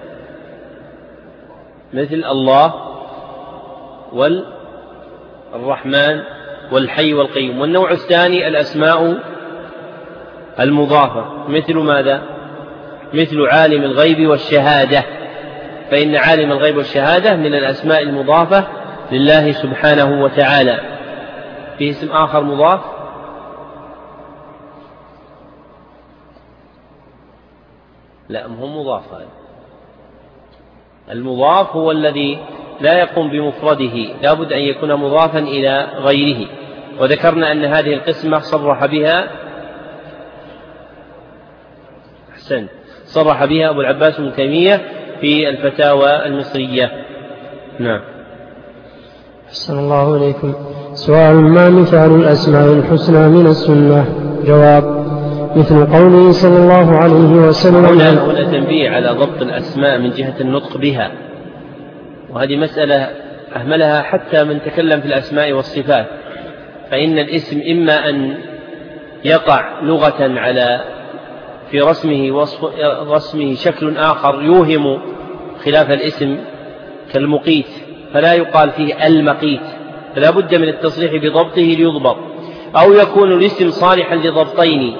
مثل الله والرحمن والحي والقيوم. والنوع الثاني الأسماء المضافة، مثل ماذا؟ مثل عالم الغيب والشهادة، فإن عالم الغيب والشهادة من الأسماء المضافة لله سبحانه وتعالى. في اسم آخر مضاف؟ لا، مهم مضاف. هذا المضاف هو الذي لا يقوم بمفرده، لا بد أن يكون مضافا إلى غيره. وذكرنا أن هذه القسمة صرح بها أبو العباس ابن تيمية في الفتاوى المصرية. نعم. أحسن الله إليكم. سؤال: ما مثال الأسماء الحسنى من السنة؟ جواب: مثل قوله صلى الله عليه وسلم. هنا تنبيه على ضبط الأسماء من جهة النطق بها، وهذه مسألة أهملها حتى من تكلم في الأسماء والصفات. فإن الاسم إما أن يقع لغة على في رسمه شكل آخر يوهم خلاف الاسم كالمقيت، فلا يقال فيه المقيت، فلا بد من التصريح بضبطه ليضبط. أو يكون الاسم صالحا لضبطين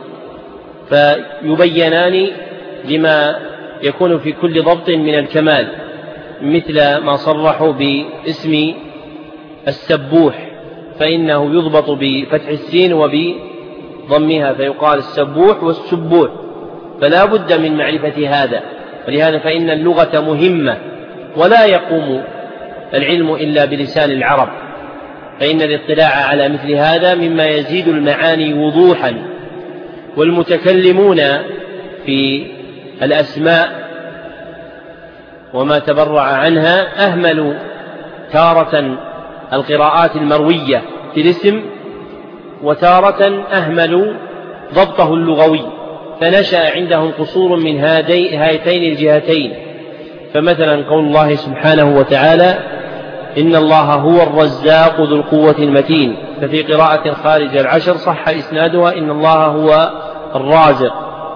فيبينان لما يكون في كل ضبط من الكمال، مثل ما صرحوا باسم السبوح، فإنه يضبط بفتح السين وبضمها، فيقال السبوح والسبوح، فلا بد من معرفة هذا. ولهذا فإن اللغة مهمة، ولا يقوم العلم إلا بلسان العرب، فإن الاطلاع على مثل هذا مما يزيد المعاني وضوحا. والمتكلمون في الأسماء وما تبرع عنها أهملوا تارة القراءات المروية في الاسم، وتارة أهملوا ضبطه اللغوي، فنشأ عندهم قصور من هاتين الجهتين. فمثلا قول الله سبحانه وتعالى: إن الله هو الرزاق ذو القوة المتين، ففي قراءة خارج 10 صح إسنادها: إن الله هو الرازق.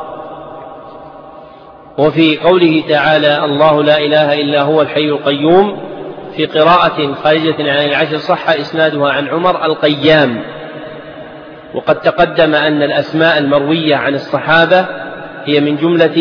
وفي قوله تعالى: الله لا إله إلا هو الحي القيوم، في قراءة خارجة عن 10 صح إسنادها عن عمر: القيام. وقد تقدم أن الأسماء المروية عن الصحابة هي من جملة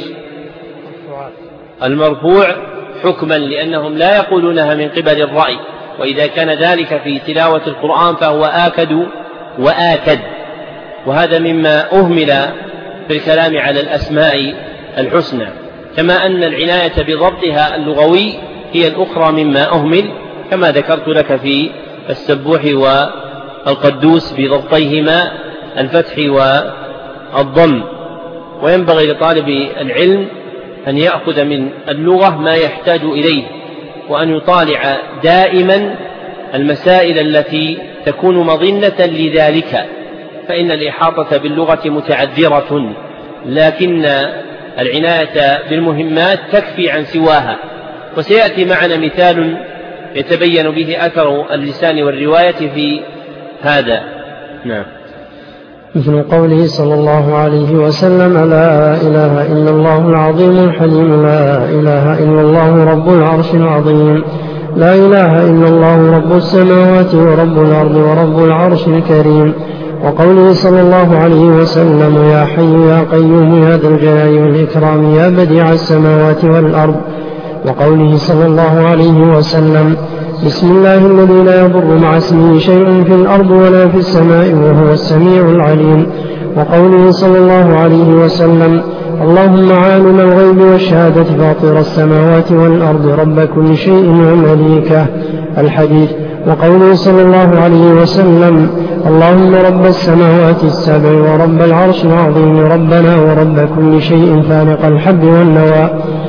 المرفوع حكما، لأنهم لا يقولونها من قبل الرأي، وإذا كان ذلك في تلاوة القرآن فهو آكد وآكد. وهذا مما أهمل في الكلام على الأسماء الحسنى، كما أن العناية بضبطها اللغوي هي الأخرى مما أهمل، كما ذكرت لك في السبوح والقدوس بضبطيهما الفتح والضم. وينبغي لطالب العلم أن يأخذ من اللغة ما يحتاج إليه، وأن يطالع دائما المسائل التي تكون مظنة لذلك، فإن الإحاطة باللغة متعذرة، لكن العناية بالمهمات تكفي عن سواها. وسيأتي معنا مثال يتبين به أثر اللسان والرواية في هذا. نعم. مثل قوله صلى الله عليه وسلم: لا إله إلا الله العظيم الحليم، لا إله إلا الله رب العرش العظيم، لا إله إلا الله رب السماوات ورب الأرض ورب العرش الكريم. وقوله صلى الله عليه وسلم: يا حي يا قيوم يا ذا الجلال والإكرام يا بديع السماوات والأرض، وقوله صلى الله عليه وسلم: بسم الله الذي لا يضر مع اسمه شيء في الأرض ولا في السماء وهو السميع العليم. وقوله صلى الله عليه وسلم: اللهم عالم الغيب والشهادة فاطر السماوات والأرض رب كل شيء ومليكه. الحديث. وقوله صلى الله عليه وسلم: اللهم رب السماوات السبع ورب العرش العظيم ربنا ورب كل شيء فالق الحب والنوى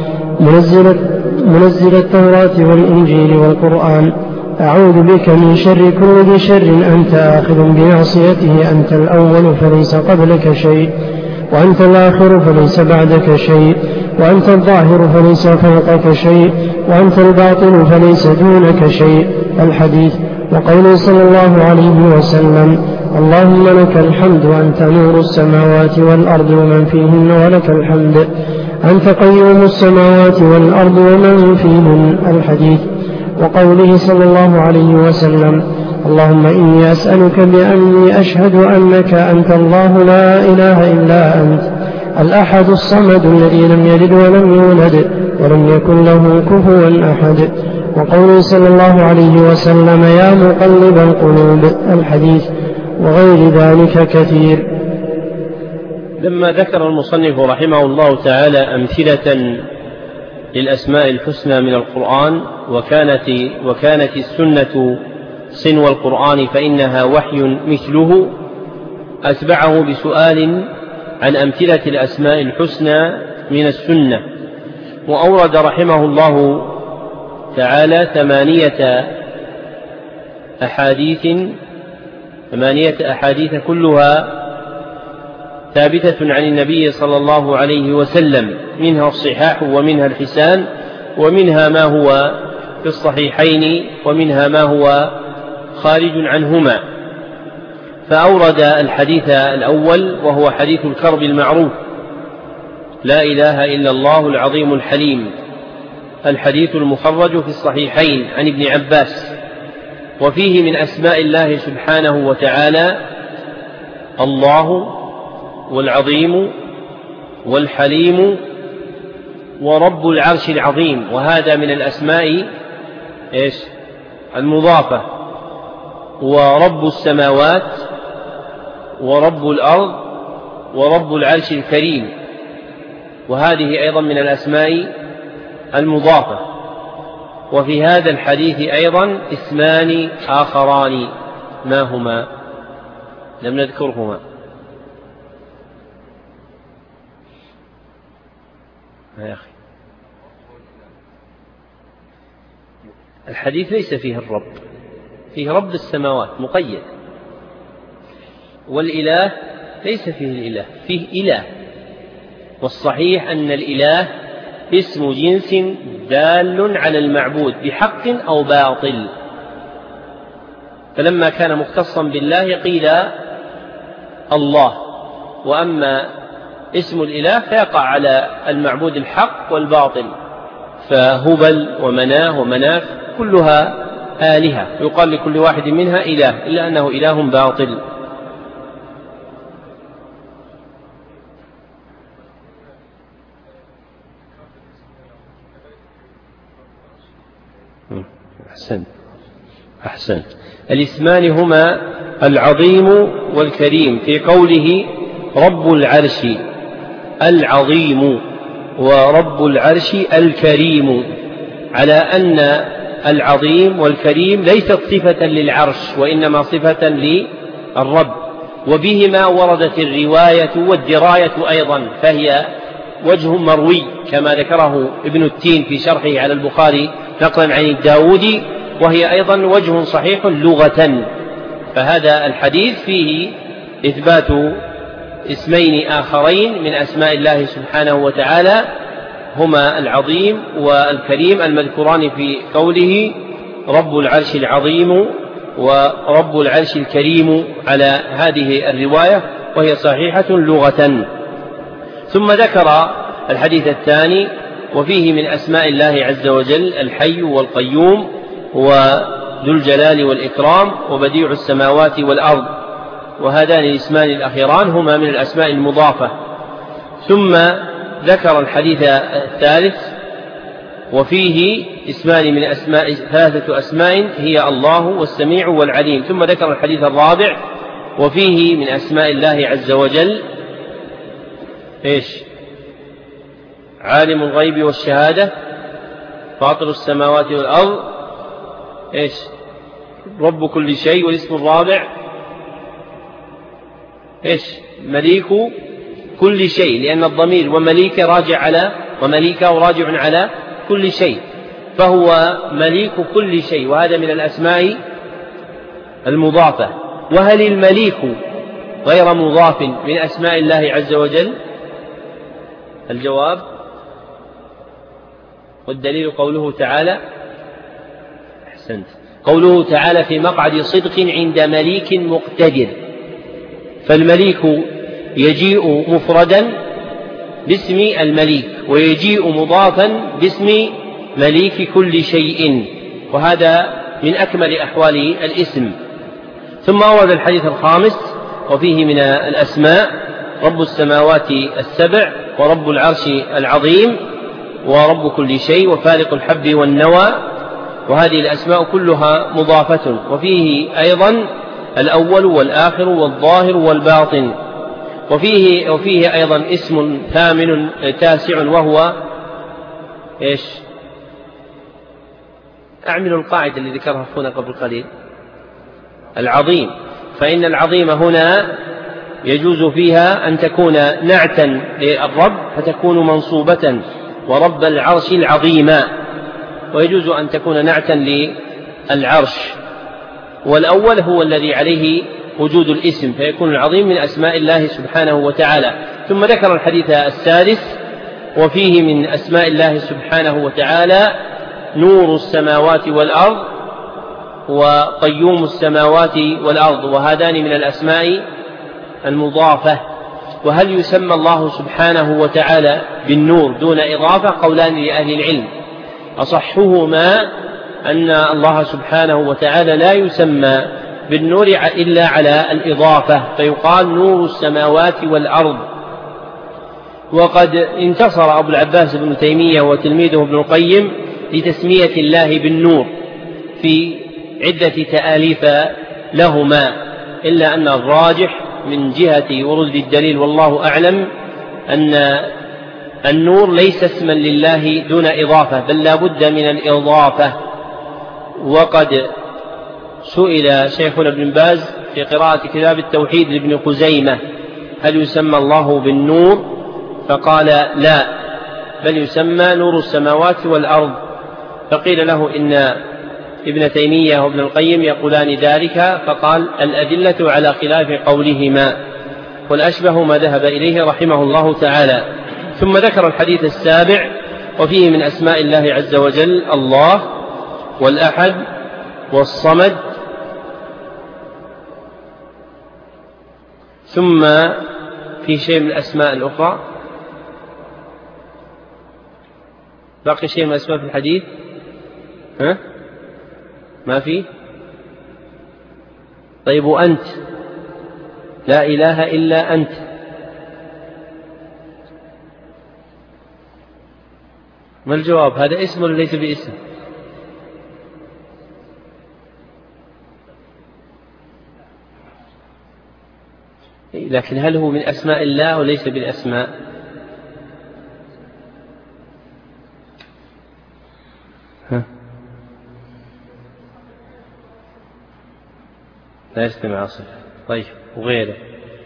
منزل التوراة والإنجيل والقرآن، أعوذ بك من شر كل ذي شر أنت آخذ بناصيته، أنت الأول فليس قبلك شيء، وأنت الآخر فليس بعدك شيء، وأنت الظاهر فليس فوقك شيء، وأنت الباطن فليس دونك شيء. الحديث. وقوله صلى الله عليه وسلم: اللهم لك الحمد وأنت نور السماوات والأرض ومن فيهن ولك الحمد، أنت قيوم السماوات والأرض ومن فيهن. الحديث. وقوله صلى الله عليه وسلم: اللهم إني أسألك بأني أشهد أنك أنت الله لا إله إلا أنت الأحد الصمد الذي لم يلد ولم يولد ولم يكن له كفوا أحد. وقوله صلى الله عليه وسلم: يا مقلب القلوب. الحديث. وغير ذلك كثير. لما ذكر المصنف رحمه الله تعالى أمثلة للأسماء الحسنى من القرآن، وكانت السنة صنو القرآن فإنها وحي مثله، أتبعه بسؤال عن أمثلة الأسماء الحسنى من السنة، وأورد رحمه الله تعالى 8 أحاديث كلها ثابتة عن النبي صلى الله عليه وسلم، منها الصحاح ومنها الحسان، ومنها ما هو في الصحيحين ومنها ما هو خارج عنهما. فأورد الحديث الأول وهو حديث الكرب المعروف: لا إله إلا الله العظيم الحليم، الحديث المخرج في الصحيحين عن ابن عباس. وفيه من أسماء الله سبحانه وتعالى الله والعظيم والحليم ورب العرش العظيم، وهذا من الأسماء المضافة. ورب السماوات ورب الأرض ورب العرش الكريم، وهذه أيضا من الأسماء المضافة. وفي هذا الحديث أيضا اسمان آخران، ما هما؟ لم نذكرهما. يا أخي الحديث ليس فيه الرب، فيه رب السماوات مقيد، والإله ليس فيه الإله، فيه إله. والصحيح أن الإله اسم جنس دال على المعبود بحق أو باطل، فلما كان مختصا بالله قيل الله، وأما اسم الإله فيقع على المعبود الحق والباطل، فهبل ومناه ومناف كلها آلهة، يقال لكل واحد منها إله، إلا أنه إله باطل. أحسنت. الاسمان هما العظيم والكريم، في قوله رب العرش العظيم ورب العرش الكريم، على أن العظيم والكريم ليست صفة للعرش وإنما صفة للرب، وبهما وردت الرواية والدراية أيضا، فهي وجه مروي كما ذكره ابن التين في شرحه على البخاري نقلا عن الداودي، وهي أيضا وجه صحيح لغة. فهذا الحديث فيه إثبات اسمين آخرين من أسماء الله سبحانه وتعالى، هما العظيم والكريم المذكوران في قوله رب العرش العظيم ورب العرش الكريم على هذه الرواية، وهي صحيحة لغة. ثم ذكر الحديث الثاني: وفيه من أسماء الله عز وجل الحي والقيوم وذو الجلال والإكرام وبديع السماوات والأرض، وهذان الاسمان الأخيران هما من الأسماء المضافة. ثم ذكر الحديث الثالث: وفيه اسمان من أسماء، 3 أسماء هي الله والسميع والعليم. ثم ذكر الحديث الرابع: وفيه من أسماء الله عز وجل عالم الغيب والشهادة، فاطر السماوات والأرض، رب كل شيء. والاسم الرابع مليك كل شيء، لأن الضمير ومليك راجع على كل شيء، فهو مليك كل شيء، وهذا من الأسماء المضافة. وهل المليك غير مضاف من أسماء الله عز وجل؟ الجواب: والدليل قوله تعالى قوله تعالى: في مقعد صدق عند مليك مقتدر. فالمليك يجيء مفردا باسم المليك، ويجيء مضافا باسم مليك كل شيء، وهذا من أكمل أحوال الاسم. ثم أورد الحديث الخامس: وفيه من الأسماء رب السماوات السبع، ورب العرش العظيم، ورب كل شيء، وفالق الحب والنوى. وهذه الأسماء كلها مضافة. وفيه أيضا الأول والآخر والظاهر والباطن. وفيه أيضا اسم ثامن تاسع، وهو أعمل القاعدة اللي ذكرها هنا قبل قليل: العظيم. فإن العظيم هنا يجوز فيها أن تكون نعتا للرب فتكون منصوبة: ورب العرش العظيم، ويجوز أن تكون نعتا للعرش. والأول هو الذي عليه وجود الاسم، فيكون العظيم من أسماء الله سبحانه وتعالى. ثم ذكر الحديث السادس: وفيه من أسماء الله سبحانه وتعالى نور السماوات والأرض، وقيوم السماوات والأرض، وهذان من الأسماء المضافة. وهل يسمى الله سبحانه وتعالى بالنور دون إضافة؟ قولان لأهل العلم: أصحهما أن الله سبحانه وتعالى لا يسمى بالنور إلا على الإضافة، فيقال نور السماوات والأرض. وقد انتصر أبو العباس بن تيمية وتلميذه ابن القيم لتسمية الله بالنور في عدة تآليف لهما، إلا أن الراجح من جهة ورود الدليل والله أعلم أن النور ليس اسما لله دون إضافة، بل لا بد من الإضافة. وقد سئل شيخنا ابن باز في قراءة كتاب التوحيد لابن خزيمة: هل يسمى الله بالنور؟ فقال: لا، بل يسمى نور السماوات والأرض. فقيل له: إن ابن تيمية وابن القيم يقولان ذلك، فقال: الأدلة على خلاف قولهما، والأشبه ما ذهب إليه رحمه الله تعالى. ثم ذكر الحديث السابع: وفيه من أسماء الله عز وجل الله والأحد والصمد. ثم في شيء من الأسماء الأخرى، باقي شيء من الأسماء في الحديث؟ ما في؟ طيب، وأنت، لا إله إلا أنت. ما الجواب؟ هذا اسم ولا ليس باسم؟ لكن هل هو من أسماء الله وليس بالأسماء؟ لا يستمع صفة. طيب، وغيره؟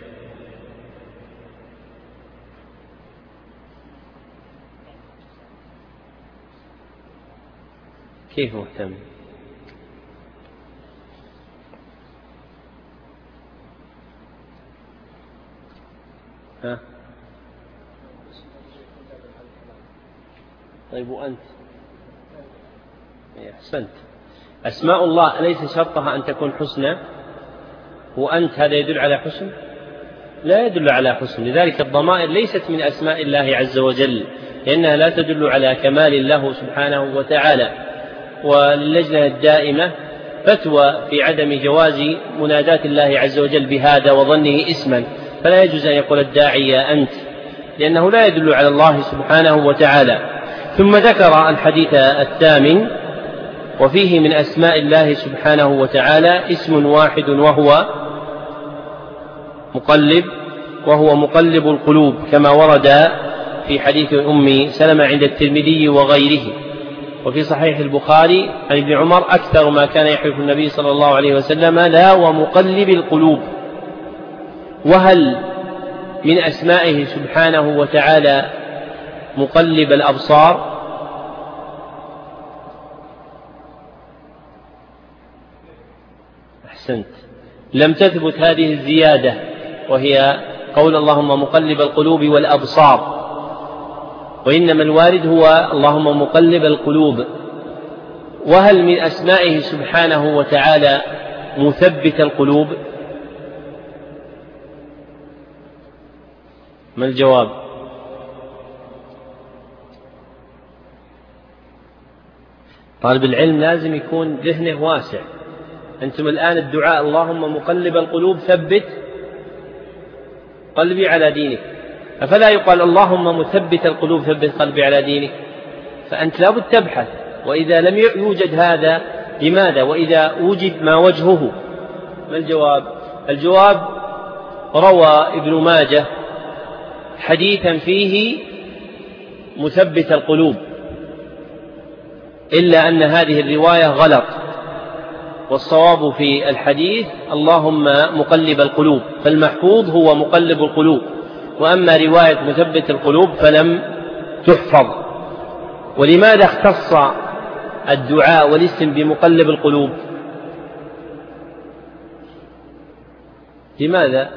كيف محتمل؟ طيب، وأنت؟ أحسنت. أسماء الله أليس شرطها أن تكون حسنى؟ وأنت هذا يدل على حسن؟ لا يدل على حسن. لذلك الضمائر ليست من أسماء الله عز وجل، لأنها لا تدل على كمال له سبحانه وتعالى. واللجنة الدائمة فتوى في عدم جواز مناداة الله عز وجل بهذا وظنه اسما، فلا يجوز أن يقول الداعي يا أنت، لأنه لا يدل على الله سبحانه وتعالى. ثم ذكر الحديث الثامن: وفيه من أسماء الله سبحانه وتعالى اسم واحد وهو مقلب القلوب، كما ورد في حديث أم سلمة عند الترمذي وغيره. وفي صحيح البخاري عن ابن عمر: أكثر ما كان يحلف النبي صلى الله عليه وسلم: لا ومقلب القلوب. وهل من أسمائه سبحانه وتعالى مقلب الأبصار؟ أحسنت، لم تثبت هذه الزيادة، وهي قول اللهم مقلب القلوب والأبصار، وإنما الوارد هو اللهم مقلب القلوب. وهل من أسمائه سبحانه وتعالى مثبت القلوب؟ ما الجواب؟ طالب العلم لازم يكون ذهنه واسع. أنتم الآن الدعاء اللهم مقلب القلوب ثبت قلبي على دينك، أفلا يقال اللهم مثبت القلوب ثبت قلبي على دينك؟ فأنت لابد تبحث، وإذا لم يوجد هذا لماذا؟ وإذا وجد ما وجهه؟ ما الجواب؟ الجواب: روى ابن ماجه حديثا فيه مثبت القلوب، إلا أن هذه الرواية غلط، والصواب في الحديث اللهم مقلب القلوب، فالمحفوظ هو مقلب القلوب، وأما رواية مثبت القلوب فلم تحفظ. ولماذا اختص الدعاء والاسم بمقلب القلوب؟ لماذا؟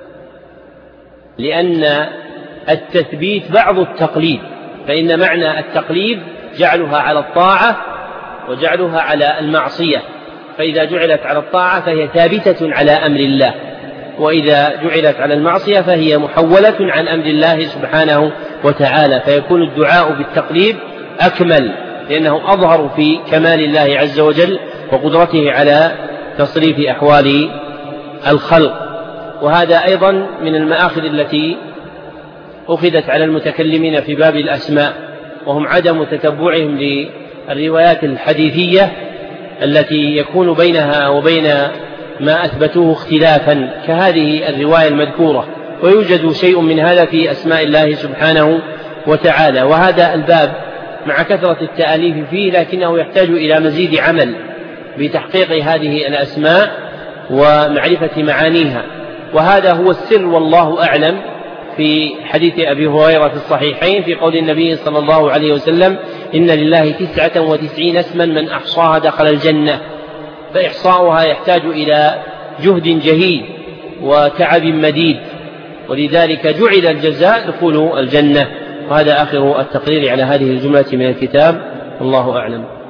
لأن التثبيت بعض التقليد، فإن معنى التقليد جعلها على الطاعة وجعلها على المعصية، فإذا جعلت على الطاعة فهي ثابتة على أمر الله، وإذا جعلت على المعصية فهي محولة عن أمر الله سبحانه وتعالى، فيكون الدعاء بالتقليد أكمل، لأنه أظهر في كمال الله عز وجل وقدرته على تصريف أحوال الخلق. وهذا أيضا من المآخذ التي أخذت على المتكلمين في باب الأسماء، وهم عدم تتبعهم للروايات الحديثية التي يكون بينها وبين ما أثبتوه اختلافا كهذه الرواية المذكورة، ويوجد شيء من هذا في أسماء الله سبحانه وتعالى. وهذا الباب مع كثرة التأليف فيه لكنه يحتاج إلى مزيد عمل بتحقيق هذه الأسماء ومعرفة معانيها، وهذا هو السر والله أعلم في حديث أبي هريرة في الصحيحين في قول النبي صلى الله عليه وسلم: إن لله 99 اسما من أحصاها دخل الجنة. فإحصاؤها يحتاج إلى جهد جهيد وتعب مديد، ولذلك جعل الجزاء دخول الجنة. وهذا آخر التقرير على هذه الجملة من الكتاب، والله أعلم.